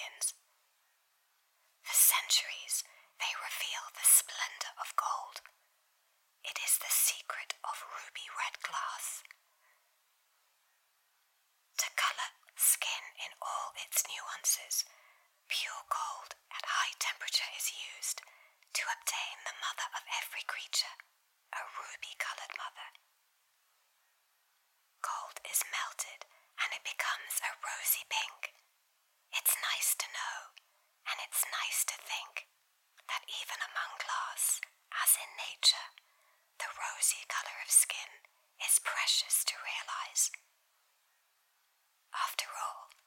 skins. For centuries, they reveal the splendor of gold. It is the secret of ruby red glass. To color skin in all its nuances, pure gold at high temperature is used to obtain the mother of every creature, a ruby-colored mother. Gold is melted and it becomes a rosy pink. It's nice to know, and it's nice to think, that even among glass, as in nature, the rosy color of skin is precious to realize. After all,